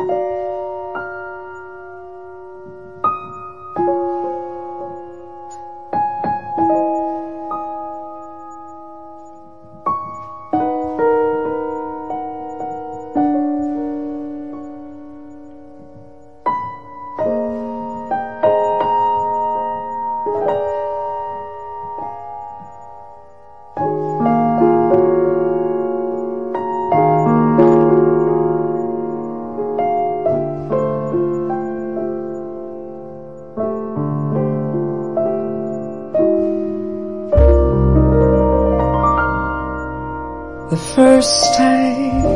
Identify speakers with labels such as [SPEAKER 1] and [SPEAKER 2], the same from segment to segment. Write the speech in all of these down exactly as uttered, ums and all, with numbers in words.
[SPEAKER 1] The first time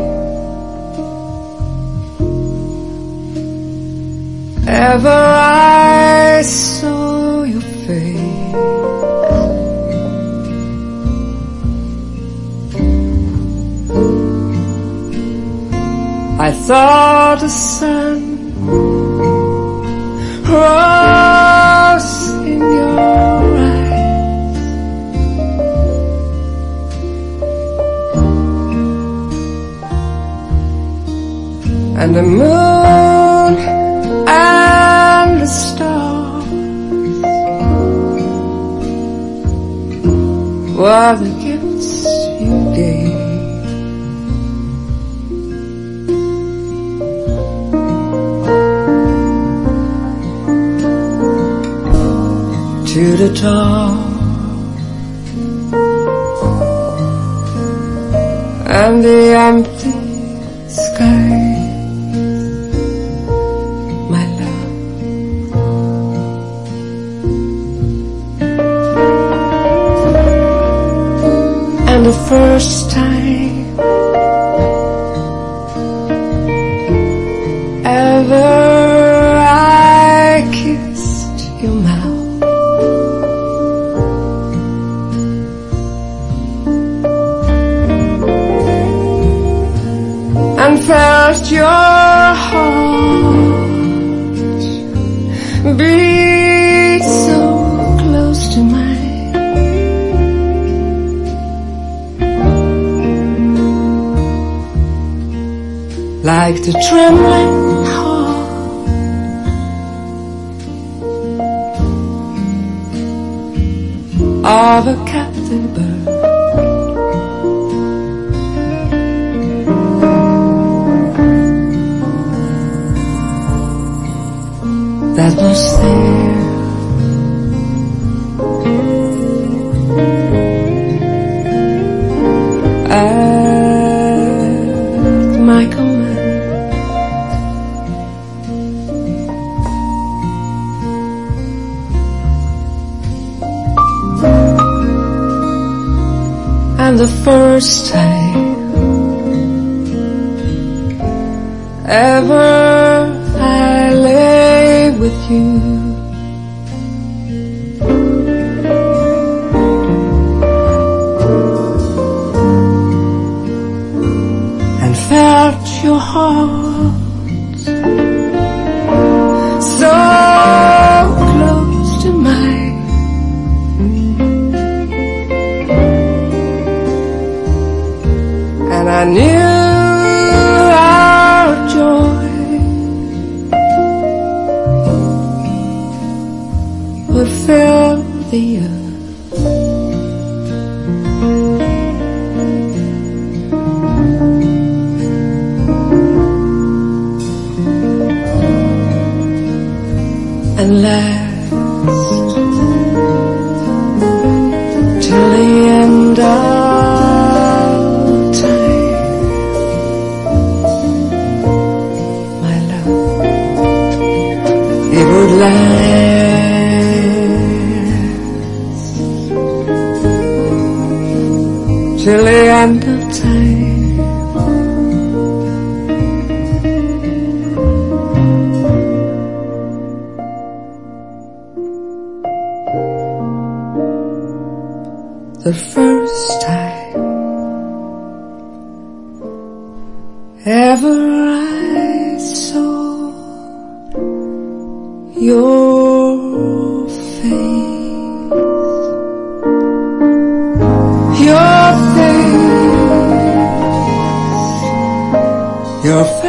[SPEAKER 1] ever I saw your face, I thought the sun rose in your eyes, and the moon and the stars were the gifts you gave. To the top and the empty sky, my love. And the first time ever I kissed your mouth, and felt your heart beat so close to mine, like the trembling heart of a captive bird that was there at my command. And the first time ever I lay with you, and felt your heart so close to mine, and I knew our joy would fill the earth. And last till the end of time, my love, it would last till the end of time. The first time ever I saw your face, your face, your face.